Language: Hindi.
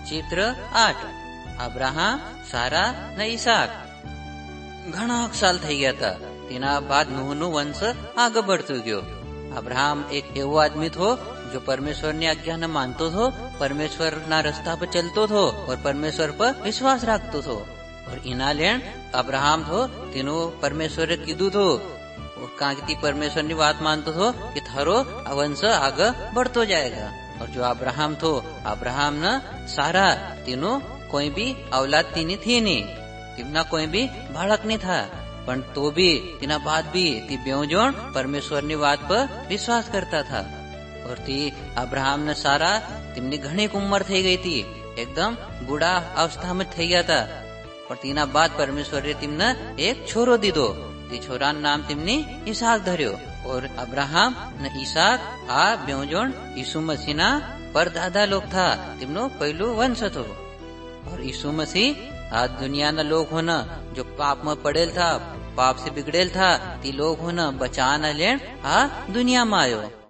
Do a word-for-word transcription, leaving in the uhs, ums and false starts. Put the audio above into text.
चित्र आठ अब्राहम सारा न ઈસાક ઘણા સાલ થઈ ગયા હતા. તેના બાદ નૂહનો વંશ આગળ बढ़તો ગયો. अब्राहम एक એવો आदमी थो जो परमेश्वर ने आज्ञा न मानतो थो, परमेश्वर ना रस्ता पर चलतो थो और परमेश्वर पर विश्वास रखतो थो. और इना लेण अब्राहम थो तीनो परमेश्वर कीधु थो कि परमेश्वर की बात मानतो थो कि थारो वंश आगे बढ़तो जाएगा. और जो अब्राहम थो अब्राहम न सारा तीनो कोई भी औलाद तीनी थी नहीं, तिमना कोई भी बालक नहीं था. पण तो भी तिना बाद भी ती बेवजोण परमेश्वर की बात पर विश्वास करता था. और ती अब्राहम ने सारा तिमनी घणी उम्र थई गई थी, एकदम बूढ़ा अवस्था में थई गया था. और तीना बाद परमेश्वर तिमने एक छोरो दीधो. ती छोरा नाम तिमनी ઈસાક धर्यो. और अब्राहम ने ઈસાક आ बेवजोण यीशु मसीह ना परदादा लोग था, तिमनो पहलू वंश थो. और यीशु मसीह आज दुनिया ना लोग होना जो पाप में पड़ेल था, पाप से बिगड़ेल था, ती लोग होना बचाना लेन आ दुनिया में आयो.